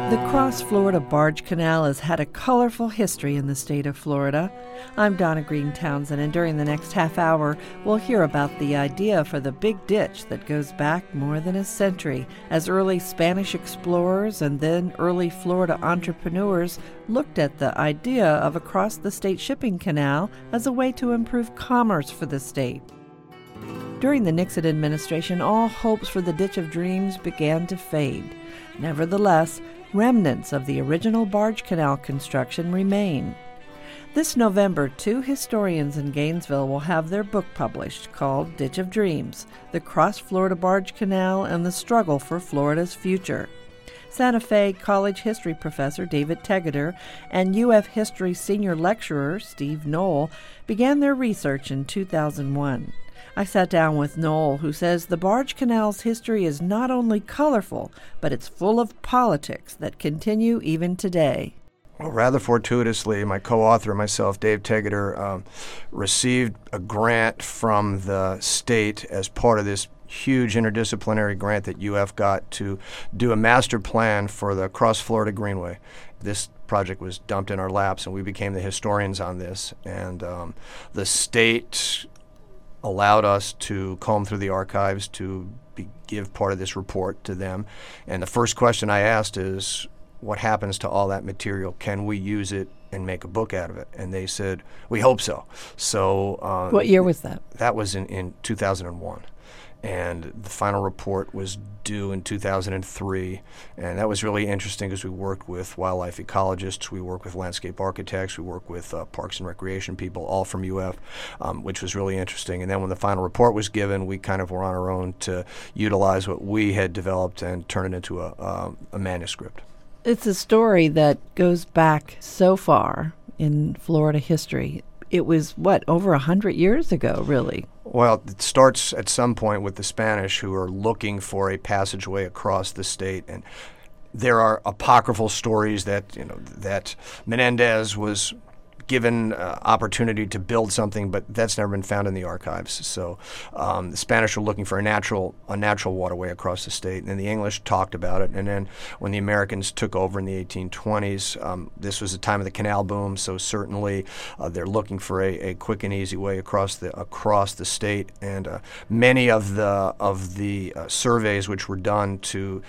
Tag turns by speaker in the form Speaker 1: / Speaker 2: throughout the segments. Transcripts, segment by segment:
Speaker 1: The Cross Florida Barge Canal has had a colorful history in the state of Florida. I'm Donna Green Townsend, and during the next half hour, we'll hear about the idea for the big ditch that goes back more than a century, as early Spanish explorers and then early Florida entrepreneurs looked at the idea of a cross-the-state shipping canal as a way to improve commerce for the state. During the Nixon administration, all hopes for the Ditch of Dreams began to fade. Nevertheless, remnants of the original barge canal construction remain. This November, two historians in Gainesville will have their book published called Ditch of Dreams, The Cross Florida Barge Canal and the Struggle for Florida's Future. Santa Fe College history professor David Tegeter and UF history senior lecturer Steve Knoll began their research in 2001. I sat down with Knoll, who says the barge canal's history is not only colorful, but it's full of politics that continue even today.
Speaker 2: Well, rather fortuitously, my co-author and myself, Dave Tegeter, received a grant from the state as part of this huge interdisciplinary grant that UF got to do a master plan for the Cross Florida Greenway. This project was dumped in our laps, and we became the historians on this. And the state allowed us to comb through the archives to give part of this report to them. And the first question I asked is, what happens to all that material? Can we use it and make a book out of it? And they said, we hope so. So
Speaker 1: what year was that?
Speaker 2: That was in 2001. And the final report was due in 2003. And that was really interesting because we worked with wildlife ecologists, we worked with landscape architects, we worked with parks and recreation people, all from UF, which was really interesting. And then when the final report was given, we kind of were on our own to utilize what we had developed and turn it into a manuscript.
Speaker 1: It's a story that goes back so far in Florida history. It was, over 100 years ago, really?
Speaker 2: Well, it starts at some point with the Spanish, who are looking for a passageway across the state. And there are apocryphal stories that, that Menendez was given opportunity to build something, but that's never been found in the archives. So the Spanish were looking for a natural waterway across the state, and then the English talked about it. And then when the Americans took over in the 1820s, this was the time of the canal boom, so certainly they're looking for a quick and easy way across the state. And many of the surveys which were done to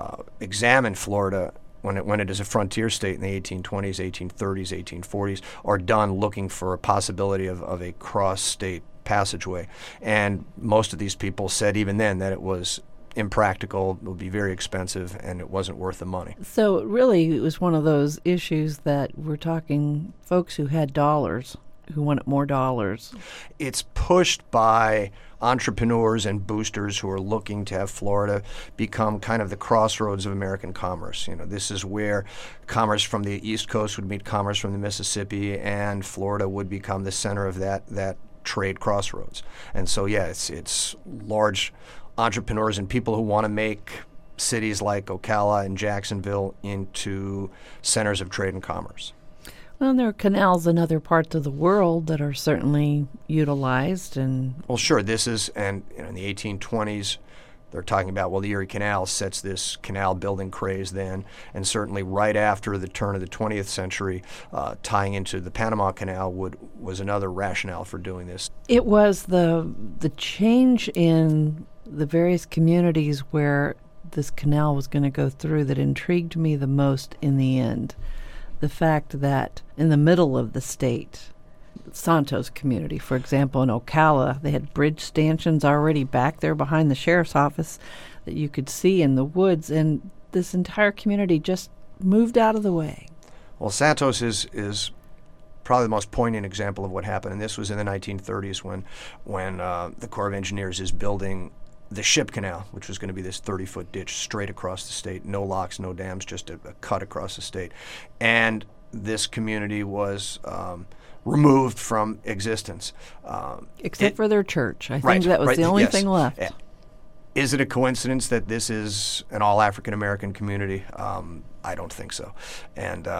Speaker 2: examine Florida when it is a frontier state in the 1820s, 1830s, 1840s, are done looking for a possibility of a cross-state passageway. And most of these people said even then that it was impractical, it would be very expensive, and it wasn't worth the money.
Speaker 1: So really it was one of those issues that we're talking folks who had dollars, who wanted more dollars.
Speaker 2: It's pushed by entrepreneurs and boosters who are looking to have Florida become kind of the crossroads of American commerce. This is where commerce from the East Coast would meet commerce from the Mississippi, and Florida would become the center of that trade crossroads. And so, yeah, it's large entrepreneurs and people who want to make cities like Ocala and Jacksonville into centers of trade and commerce.
Speaker 1: Well, there are canals in other parts of the world that are certainly utilized. Well,
Speaker 2: sure. This is, and in the 1820s, they're talking about, the Erie Canal sets this canal building craze then, and certainly right after the turn of the 20th century, tying into the Panama Canal was another rationale for doing this.
Speaker 1: It was the change in the various communities where this canal was going to go through that intrigued me the most in the end. The fact that in the middle of the state, Santos community, for example, in Ocala, they had bridge stanchions already back there behind the sheriff's office that you could see in the woods, and this entire community just moved out of the way.
Speaker 2: Well, Santos is probably the most poignant example of what happened, and this was in the 1930s when the Corps of Engineers is building the Ship Canal, which was going to be this 30-foot ditch straight across the state, no locks, no dams, just a cut across the state. And this community was removed from existence.
Speaker 1: Except for their church. I think that was the only thing left.
Speaker 2: Is it a coincidence that this is an all African-American community? I don't think so. And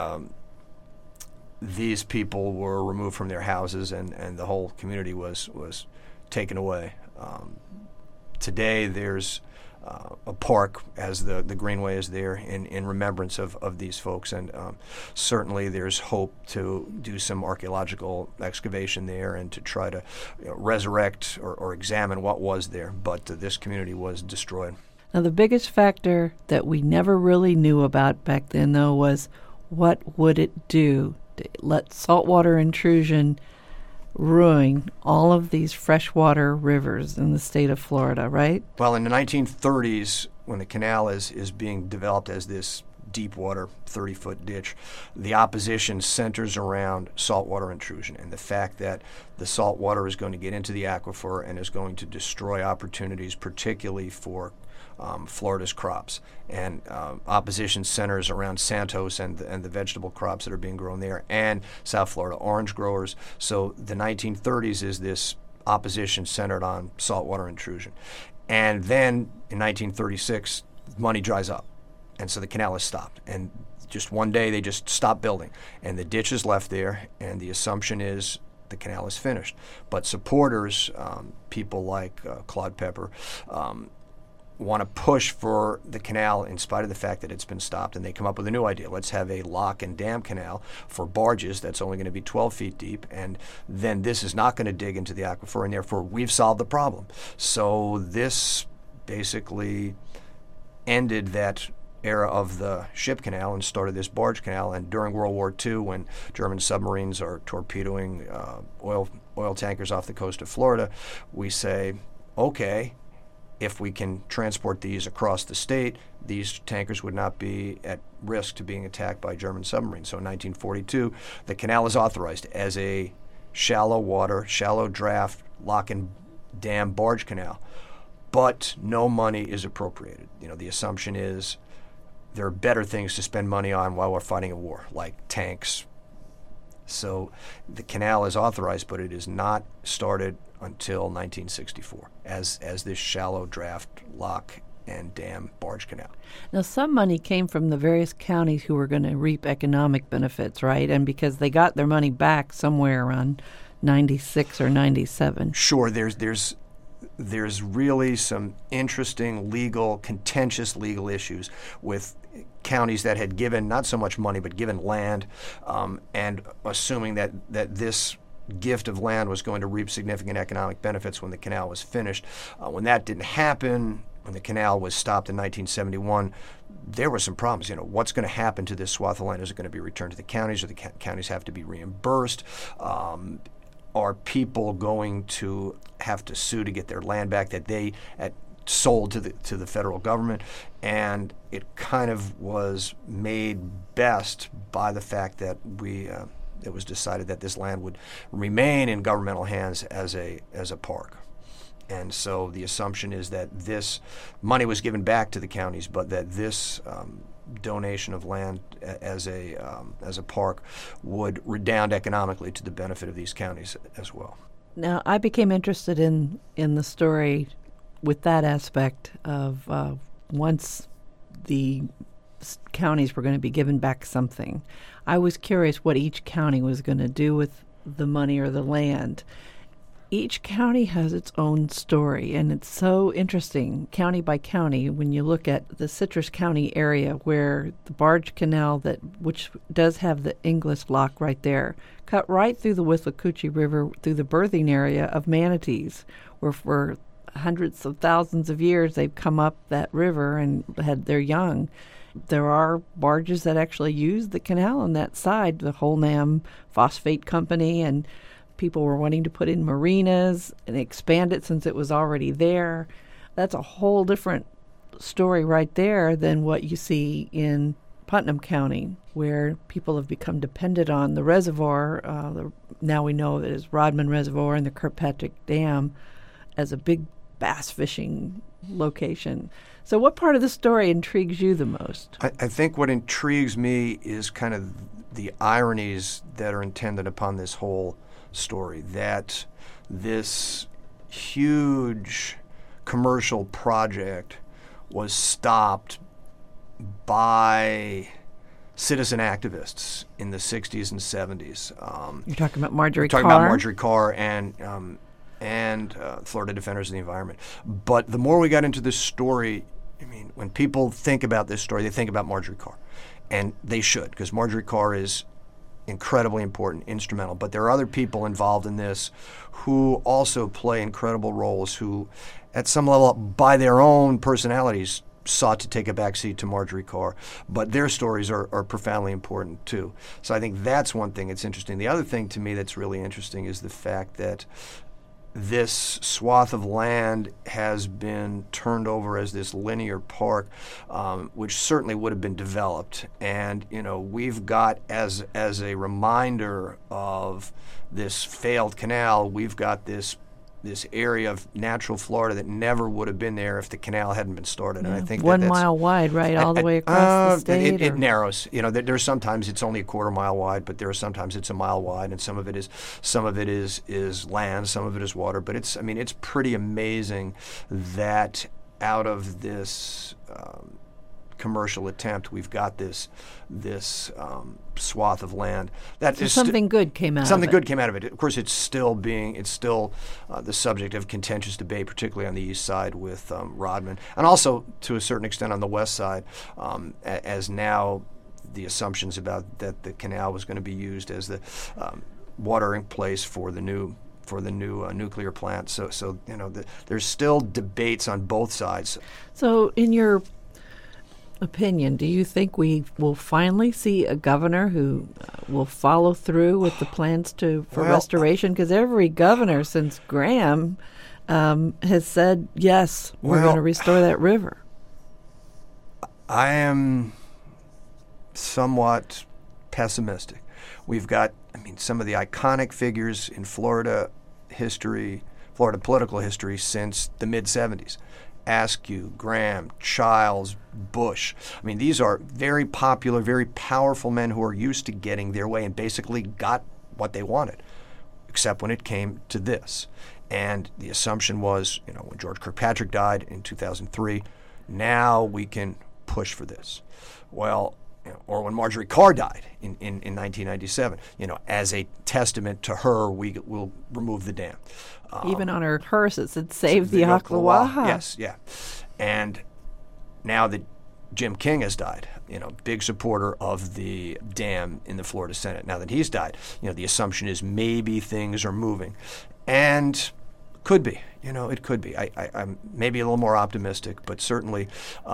Speaker 2: these people were removed from their houses, and the whole community was taken away. Today, there's a park, as the Greenway is there, in remembrance of these folks. And certainly there's hope to do some archaeological excavation there and to try to resurrect or examine what was there. But this community was destroyed.
Speaker 1: Now, the biggest factor that we never really knew about back then, though, was what would it do to let saltwater intrusion ruin all of these freshwater rivers in the state of Florida, right?
Speaker 2: Well, in the 1930s, when the canal is being developed as this deep water 30-foot ditch, the opposition centers around saltwater intrusion and the fact that the salt water is going to get into the aquifer and is going to destroy opportunities, particularly for Florida's crops. And opposition centers around Santos and the vegetable crops that are being grown there, and South Florida orange growers. So the 1930s is this opposition centered on saltwater intrusion. And then in 1936, money dries up, and so the canal is stopped. And just one day they just stop building, and the ditch is left there, and the assumption is the canal is finished. But supporters, people like Claude Pepper, want to push for the canal in spite of the fact that it's been stopped, and they come up with a new idea. Let's have a lock and dam canal for barges that's only going to be 12 feet deep, and then this is not going to dig into the aquifer, and therefore we've solved the problem. So this basically ended that era of the ship canal and started this barge canal. And during World War II, when German submarines are torpedoing oil tankers off the coast of Florida, we say, okay, if we can transport these across the state, these tankers would not be at risk to being attacked by German submarines. So in 1942, the canal is authorized as a shallow water, shallow draft, lock and dam barge canal. But no money is appropriated. The assumption is there are better things to spend money on while we're fighting a war, like tanks. So the canal is authorized, but it is not started until 1964 as this shallow draft lock and dam barge canal.
Speaker 1: Now, some money came from the various counties who were going to reap economic benefits, right? And because they got their money back somewhere around 96 or 97.
Speaker 2: Sure, there's really some interesting contentious legal issues with counties that had given not so much money but given land, and assuming that this gift of land was going to reap significant economic benefits when the canal was finished. When that didn't happen, when the canal was stopped in 1971, there were some problems. What's going to happen to this swath of land? Is it going to be returned to the counties, or the counties have to be reimbursed? Are people going to have to sue to get their land back that they sold to the federal government? And it kind of was made best by the fact that it was decided that this land would remain in governmental hands as a park. And so the assumption is that this money was given back to the counties, but that this donation of land as a park would redound economically to the benefit of these counties as well.
Speaker 1: Now, I became interested in the story with that aspect of once the counties were going to be given back something. I was curious what each county was going to do with the money or the land. Each county has its own story, and it's so interesting, county by county, when you look at the Citrus County area where the barge canal, which does have the Inglis lock right there, cut right through the Withlacoochee River through the birthing area of manatees, where for hundreds of thousands of years they've come up that river and had their young. There are barges that actually use the canal on that side, the Holnam Phosphate Company, and people were wanting to put in marinas and expand it since it was already there. That's a whole different story right there than what you see in Putnam County, where people have become dependent on the reservoir. Now we know it is Rodman Reservoir and the Kirkpatrick Dam as a big bass fishing location. So what part of the story intrigues you the most?
Speaker 2: I think what intrigues me is kind of the ironies that are intended upon this whole story, that this huge commercial project was stopped by citizen activists in the 60s and 70s.
Speaker 1: You're talking about Marjorie
Speaker 2: Carr?
Speaker 1: Talking
Speaker 2: about Marjorie Carr and and Florida Defenders of the Environment. But the more we got into this story, I mean, when people think about this story, they think about Marjorie Carr. And they should, because Marjorie Carr is incredibly important, instrumental. But there are other people involved in this who also play incredible roles, who at some level, by their own personalities, sought to take a backseat to Marjorie Carr. But their stories are profoundly important, too. So I think that's one thing that's interesting. The other thing to me that's really interesting is the fact that this swath of land has been turned over as this linear park, which certainly would have been developed. And, you know, we've got, as a reminder of this failed canal, we've got this area of natural Florida that never would have been there if the canal hadn't been started.
Speaker 1: Yeah.
Speaker 2: And I think
Speaker 1: 1 mile wide, right, all the way across the state?
Speaker 2: It narrows. You know, there's sometimes it's only a quarter mile wide, but there are sometimes it's a mile wide, and some of it is land, some of it is water. But it's pretty amazing that out of this commercial attempt, we've got this swath of land that
Speaker 1: so something good came out of it.
Speaker 2: Something good came out of it. Of course, it's still the subject of contentious debate, particularly on the east side with Rodman, and also to a certain extent on the west side, as now the assumptions about that the canal was going to be used as the watering place for the new nuclear plant. So you know, there's still debates on both sides.
Speaker 1: So in your opinion, do you think we will finally see a governor who will follow through with the plans for restoration? Because every governor since Graham has said, yes, we're going to restore that river.
Speaker 2: I am somewhat pessimistic. We've got, some of the iconic figures in Florida political history since the mid-'70s. Askew, Graham, Childs, Bush. These are very popular, very powerful men who are used to getting their way and basically got what they wanted, except when it came to this. And the assumption was, when George Kirkpatrick died in 2003, now we can push for this. Well, or when Marjorie Carr died in 1997, as a testament to her, we will remove the dam.
Speaker 1: Even on her hearse, it said, save the Ocklawaha.
Speaker 2: Yes, yeah. And now that Jim King has died, big supporter of the dam in the Florida Senate. Now that he's died, the assumption is maybe things are moving. And could be, it could be. I'm maybe a little more optimistic, but certainly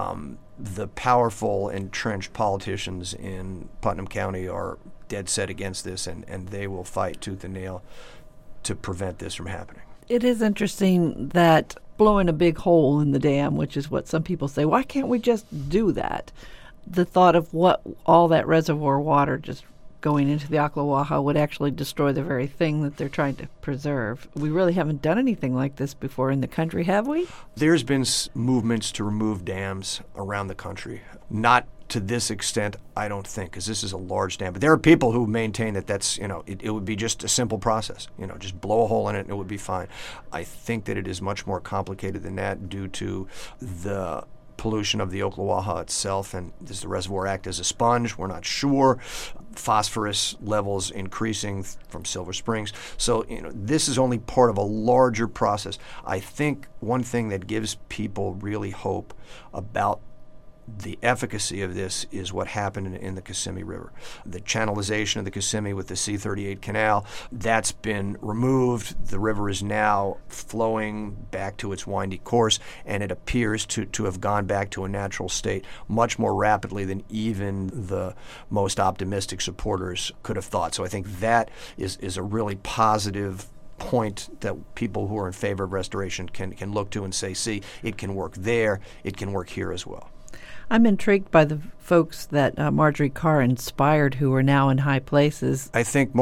Speaker 2: the powerful, entrenched politicians in Putnam County are dead set against this, and they will fight tooth and nail to prevent this from happening.
Speaker 1: It is interesting that blowing a big hole in the dam, which is what some people say, why can't we just do that? The thought of what all that reservoir water just going into the Ocklawaha would actually destroy the very thing that they're trying to preserve. We really haven't done anything like this before in the country, have we? There's
Speaker 2: been movements to remove dams around the country. Not to this extent, I don't think, because this is a large dam. But there are people who maintain that that's, it would be just a simple process. Just blow a hole in it and it would be fine. I think that it is much more complicated than that due to the pollution of the Ocklawaha itself, and does the reservoir act as a sponge? We're not sure. Phosphorus levels increasing from Silver Springs. So, this is only part of a larger process. I think one thing that gives people really hope about the efficacy of this is what happened in the Kissimmee River. The channelization of the Kissimmee with the C-38 canal, that's been removed. The river is now flowing back to its windy course, and it appears to have gone back to a natural state much more rapidly than even the most optimistic supporters could have thought. So I think that is a really positive point that people who are in favor of restoration can look to and say, see, it can work there, it can work here as well.
Speaker 1: I'm intrigued by the folks that Marjorie Carr inspired who are now in high places.
Speaker 2: I think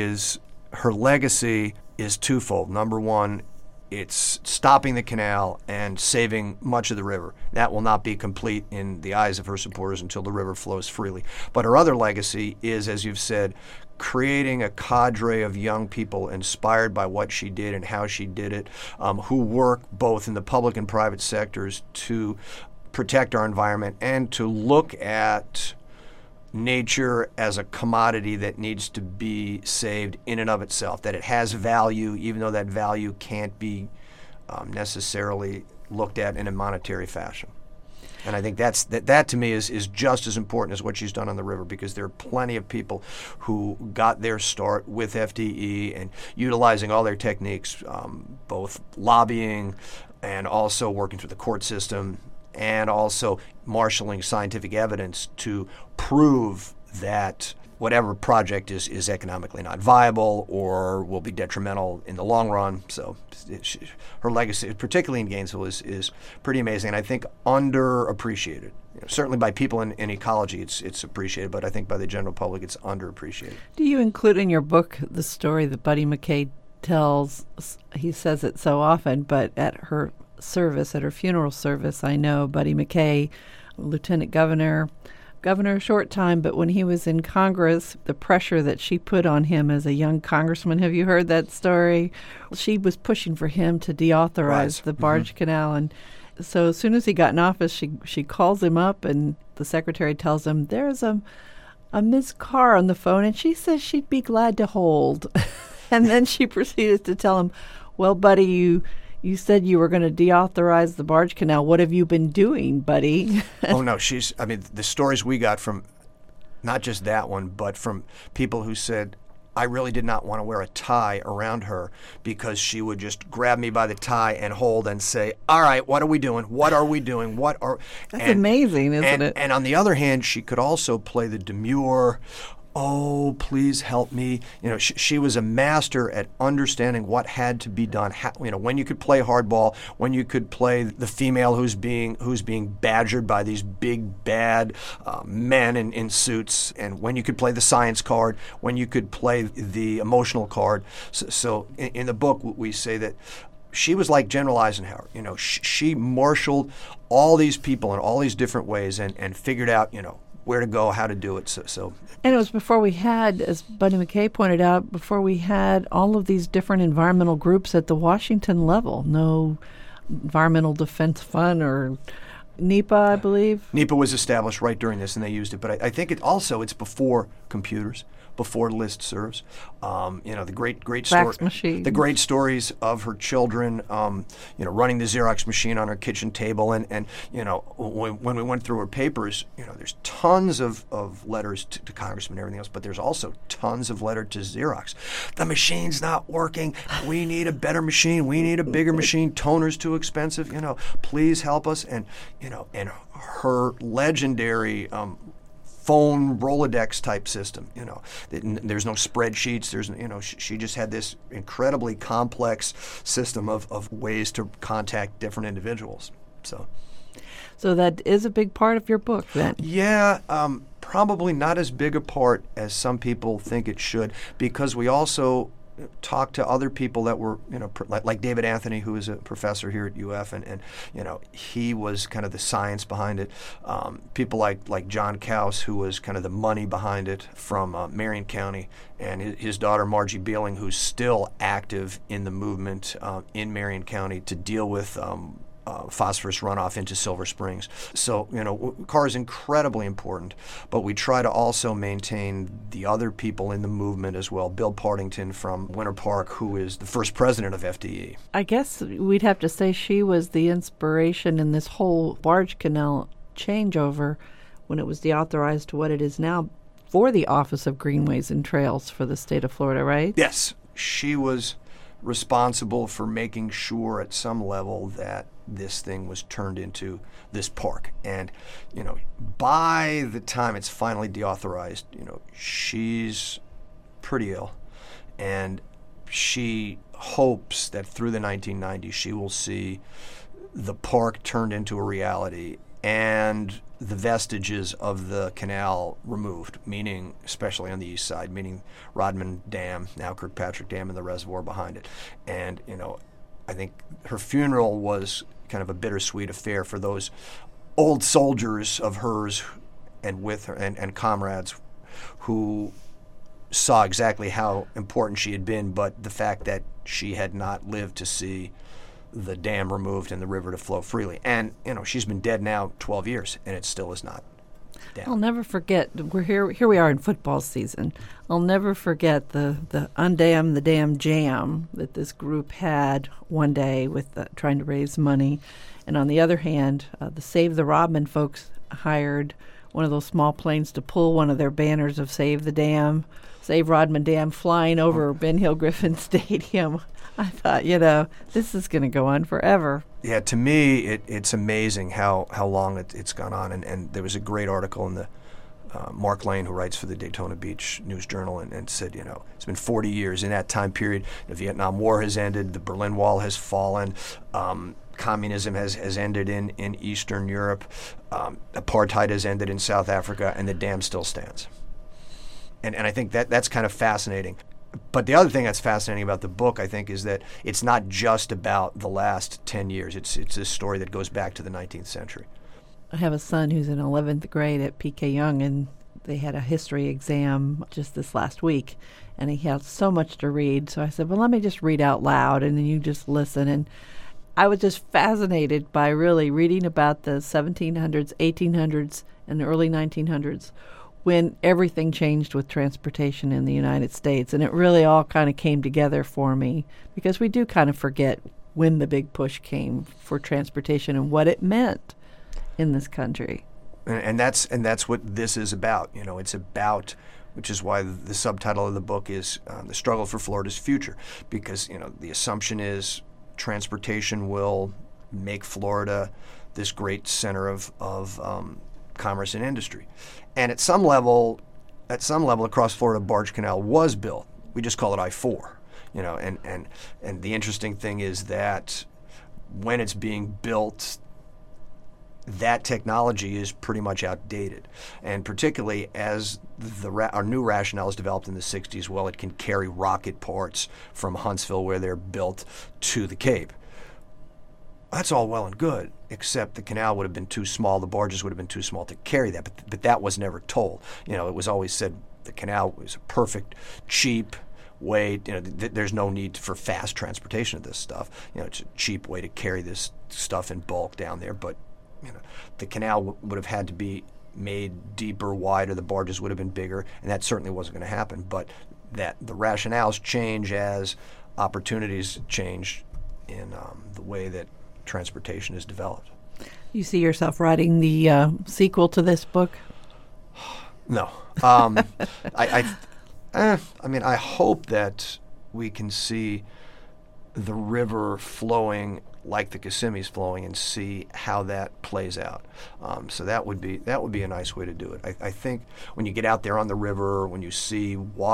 Speaker 2: her legacy is twofold. Number one, it's stopping the canal and saving much of the river. That will not be complete in the eyes of her supporters until the river flows freely. But her other legacy is, as you've said, creating a cadre of young people inspired by what she did and how she did it, who work both in the public and private sectors to protect our environment and to look at nature as a commodity that needs to be saved in and of itself, that it has value, even though that value can't be necessarily looked at in a monetary fashion. And I think that to me is just as important as what she's done on the river, because there are plenty of people who got their start with FDE and utilizing all their techniques, both lobbying and also working through the court system, and also marshaling scientific evidence to prove that whatever project is economically not viable or will be detrimental in the long run. So her legacy, particularly in Gainesville, is pretty amazing, and I think underappreciated. Certainly by people in ecology, it's appreciated, but I think by the general public, it's underappreciated.
Speaker 1: Do you include in your book the story that Buddy McKay tells? He says it so often, but at her funeral service, I know Buddy McKay, Lieutenant Governor a short time, but when he was in Congress, the pressure that she put on him as a young congressman, have you heard that story? She was pushing for him to deauthorize the barge canal, and so as soon as he got in office, she calls him up, and the secretary tells him, there's a Ms. Carr on the phone, and she says she'd be glad to hold. And then she proceeded to tell him, well, Buddy, you said you were going to deauthorize the barge canal. What have you been doing, Buddy?
Speaker 2: Oh, no. The stories we got from not just that one, but from people who said, I really did not want to wear a tie around her because she would just grab me by the tie and hold and say, all right, what are we doing? What are we doing?
Speaker 1: That's amazing, isn't it?
Speaker 2: And on the other hand, she could also play the demure, oh, please help me. She was a master at understanding what had to be done. When you could play hardball, when you could play the female who's being badgered by these big bad men in suits, and when you could play the science card, when you could play the emotional card. So in the book, we say that she was like General Eisenhower. She marshaled all these people in all these different ways and figured out, where to go, how to do it. So.
Speaker 1: And it was before we had, as Buddy McKay pointed out, before we had all of these different environmental groups at the Washington level. No Environmental Defense Fund or NEPA, I believe.
Speaker 2: NEPA was established right during this, and they used it. But I think it's before computers, before listservs. The great
Speaker 1: fax machine.
Speaker 2: The great stories of her children, running the Xerox machine on her kitchen table, and when we went through her papers, there's tons of letters to Congressmen and everything else, but there's also tons of letters to Xerox. The machine's not working. We need a better machine. We need a bigger machine. Toner's too expensive. Please help us. And her legendary phone Rolodex type system. There's no spreadsheets. She just had this incredibly complex system of ways to contact different individuals.
Speaker 1: So that is a big part of your book, then.
Speaker 2: Yeah, probably not as big a part as some people think it should, because we also talked to other people that were, like David Anthony, who is a professor here at UF, and he was kind of the science behind it. People like John Kaus, who was kind of the money behind it from Marion County, and his daughter Margie Beeling, who's still active in the movement in Marion County to deal with phosphorus runoff into Silver Springs. So, Carr is incredibly important, but we try to also maintain the other people in the movement as well. Bill Partington from Winter Park, who is the first president of FDE.
Speaker 1: I guess we'd have to say she was the inspiration in this whole barge canal changeover when it was deauthorized to what it is now for the Office of Greenways and Trails for the state of Florida, right?
Speaker 2: Yes. She was responsible for making sure at some level that this thing was turned into this park. And, by the time it's finally deauthorized, she's pretty ill. And she hopes that through the 1990s she will see the park turned into a reality and the vestiges of the canal removed, meaning, especially on the east side, meaning Rodman Dam, now Kirkpatrick Dam, and the reservoir behind it. And, I think her funeral was kind of a bittersweet affair for those old soldiers of hers and with her and comrades who saw exactly how important she had been, but the fact that she had not lived to see the dam removed and the river to flow freely. And, she's been dead now 12 years, and it still is not. down.
Speaker 1: I'll never forget. We're here. Here we are in football season. I'll never forget the undam the damn jam that this group had one day with trying to raise money, and on the other hand, the Save the Rodman folks hired one of those small planes to pull one of their banners of Save the Dam, Save Rodman Dam, flying over Ben Hill Griffin Stadium. I thought, this is going to go on forever.
Speaker 2: Yeah, to me, it's amazing how long it's gone on. And there was a great article in the Mark Lane, who writes for the Daytona Beach News Journal, and said, it's been 40 years. In that time period, the Vietnam War has ended, the Berlin Wall has fallen, communism has ended in Eastern Europe, apartheid has ended in South Africa, and the dam still stands. And I think that's kind of fascinating. But the other thing that's fascinating about the book, I think, is that it's not just about the last 10 years. It's a story that goes back to the 19th century.
Speaker 1: I have a son who's in 11th grade at PK Young, and they had a history exam just this last week, and he had so much to read. So I said, well, let me just read out loud, and then you just listen. And I was just fascinated by really reading about the 1700s, 1800s, and the early 1900s, when everything changed with transportation in the United States. And it really all kind of came together for me, because we do kind of forget when the big push came for transportation and what it meant in this country.
Speaker 2: And that's what this is about. It's about, which is why the subtitle of the book is The Struggle for Florida's Future, because, the assumption is transportation will make Florida this great center of commerce and industry. And at some level across Florida, Barge Canal was built. We just call it I-4, and the interesting thing is that when it's being built, that technology is pretty much outdated. And particularly as our new rationale is developed in the 60s, well, it can carry rocket parts from Huntsville, where they're built, to the Cape. That's all well and good, except the canal would have been too small, the barges would have been too small to carry that, but that was never told. It was always said the canal was a perfect, cheap way, there's no need for fast transportation of this stuff. It's a cheap way to carry this stuff in bulk down there, but the canal would have had to be made deeper, wider, the barges would have been bigger, and that certainly wasn't going to happen. But that the rationales change as opportunities change in the way that transportation is developed.
Speaker 1: You see yourself writing the sequel to this book?
Speaker 2: No. I hope that we can see the river flowing like the Kissimmee's flowing and see how that plays out. So that would be a nice way to do it. I think when you get out there on the river, when you see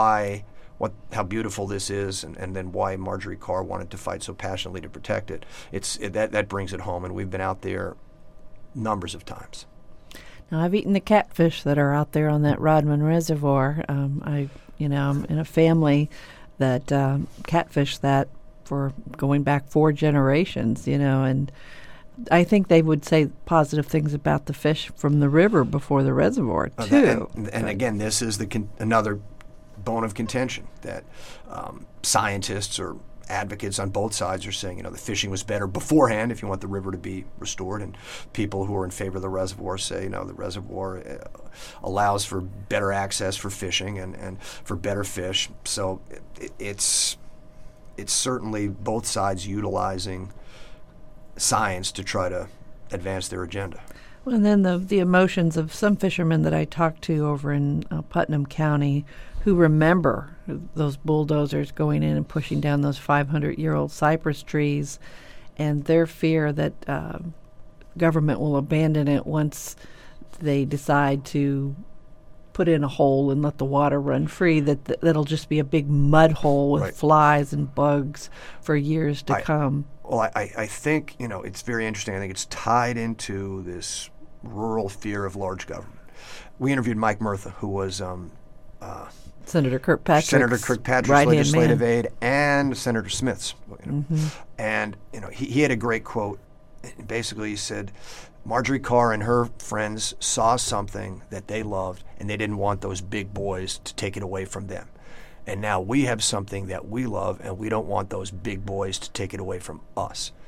Speaker 2: how beautiful this is, and then why Marjorie Carr wanted to fight so passionately to protect it, that brings it home. And we've been out there numbers of times.
Speaker 1: Now, I've eaten the catfish that are out there on that Rodman Reservoir. I'm in a family that catfish that for going back 4 generations, and I think they would say positive things about the fish from the river before the reservoir, too.
Speaker 2: And again, this is another bone of contention that scientists or advocates on both sides are saying, the fishing was better beforehand if you want the river to be restored, and people who are in favor of the reservoir say, the reservoir allows for better access for fishing and for better fish. So it's certainly both sides utilizing science to try to advance their agenda.
Speaker 1: Well, and then the emotions of some fishermen that I talked to over in Putnam County who remember those bulldozers going in and pushing down those 500-year-old cypress trees, and their fear that government will abandon it once they decide to put in a hole and let the water run free, that'll just be a big mud hole with flies and bugs for years to come.
Speaker 2: Well, I think, it's very interesting. I think it's tied into this rural fear of large government. We interviewed Mike Murtha, who was
Speaker 1: Senator Kirkpatrick's
Speaker 2: legislative aide, and Senator Smith's. And he had a great quote. Basically, he said, Marjorie Carr and her friends saw something that they loved, and they didn't want those big boys to take it away from them. And now we have something that we love, and we don't want those big boys to take it away from us.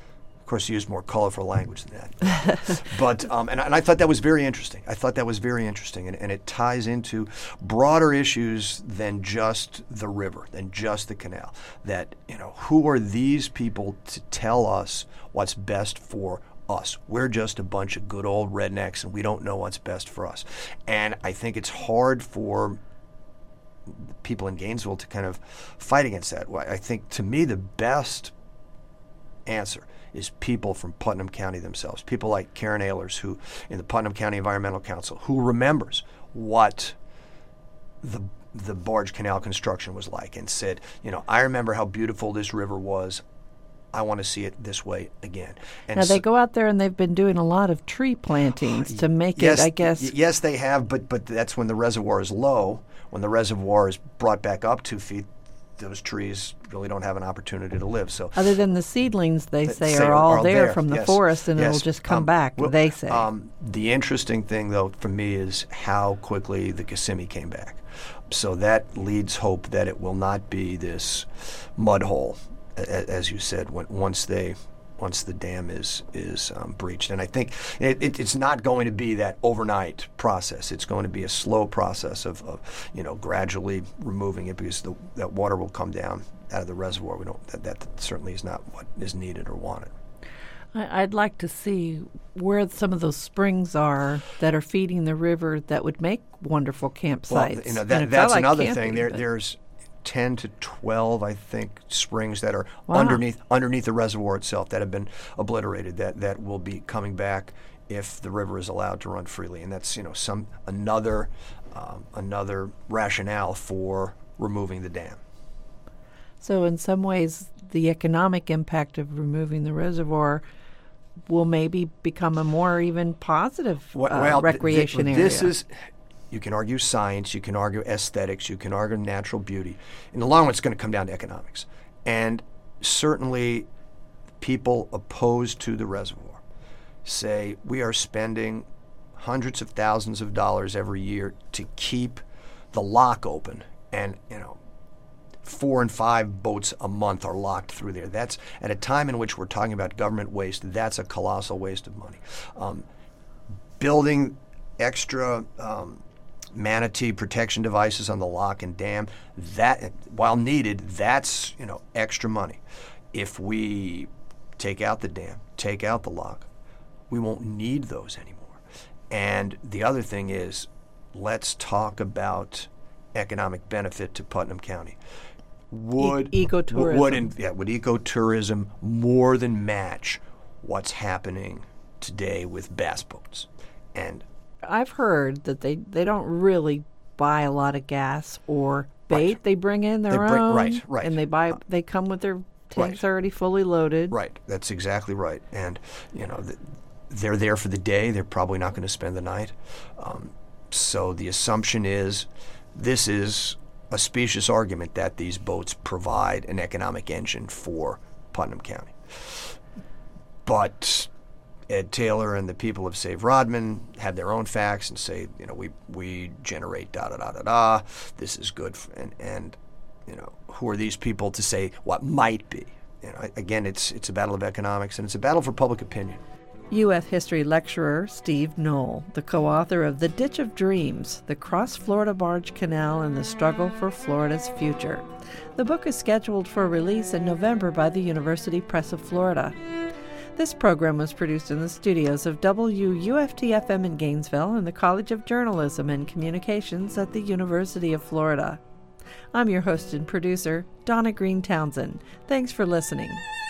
Speaker 2: course, he used more colorful language than that. But and I thought that was very interesting. And it ties into broader issues than just the river, than just the canal. That, who are these people to tell us what's best for us? We're just a bunch of good old rednecks, and we don't know what's best for us. And I think it's hard for people in Gainesville to kind of fight against that. I think, to me, the best answer is people from Putnam County themselves, people like Karen Ehlers, who in the Putnam County Environmental Council, who remembers what the barge canal construction was like and said, I remember how beautiful this river was. I want to see it this way again. And
Speaker 1: now, they go out there and they've been doing a lot of tree plantings to make it, I guess.
Speaker 2: Yes, they have, but that's when the reservoir is low. When the reservoir is brought back up 2 feet, those trees really don't have an opportunity to live. So,
Speaker 1: other than the seedlings, they say are all there from the forest, and it'll just come back, they say.
Speaker 2: The interesting thing, though, for me is how quickly the Kissimmee came back. So that leads hope that it will not be this mud hole, as you said, once the dam is breached. And I think it's not going to be that overnight process. It's going to be a slow process of gradually removing it, because that water will come down out of the reservoir. That certainly is not what is needed or wanted.
Speaker 1: I'd like to see where some of those springs are that are feeding the river that would make wonderful campsites.
Speaker 2: Well, that's another thing. There's 10 to 12, I think, springs that are underneath the reservoir itself that have been obliterated, that will be coming back if the river is allowed to run freely. And that's another rationale for removing the dam.
Speaker 1: So in some ways, the economic impact of removing the reservoir will maybe become a more even positive recreation area.
Speaker 2: This is, you can argue science, you can argue aesthetics, you can argue natural beauty. In the long run, it's going to come down to economics. And certainly people opposed to the reservoir say we are spending hundreds of thousands of dollars every year to keep the lock open, and 4 and 5 boats a month are locked through there. That's, at a time in which we're talking about government waste, that's a colossal waste of money. Building extra manatee protection devices on the lock and dam, that, while needed, that's extra money. If we take out the dam, take out the lock, we won't need those anymore. And the other thing is, let's talk about economic benefit to Putnam County. Would ecotourism more than match what's happening today with bass boats? And
Speaker 1: I've heard that they don't really buy a lot of gas or bait. Right. They bring in their own.
Speaker 2: Right.
Speaker 1: And they come with their tanks already fully loaded.
Speaker 2: Right. That's exactly right. And they're there for the day. They're probably not going to spend the night. So the assumption is, this is a specious argument that these boats provide an economic engine for Putnam County. But Ed Taylor and the people of Save Rodman have their own facts and say, we generate da-da-da-da-da, this is good. And who are these people to say what might be? Again, it's a battle of economics, and it's a battle for public opinion.
Speaker 1: UF history lecturer Steve Knoll, the co-author of The Ditch of Dreams, The Cross-Florida Barge Canal and the Struggle for Florida's Future. The book is scheduled for release in November by the University Press of Florida. This program was produced in the studios of WUFT-FM in Gainesville and the College of Journalism and Communications at the University of Florida. I'm your host and producer, Donna Green Townsend. Thanks for listening.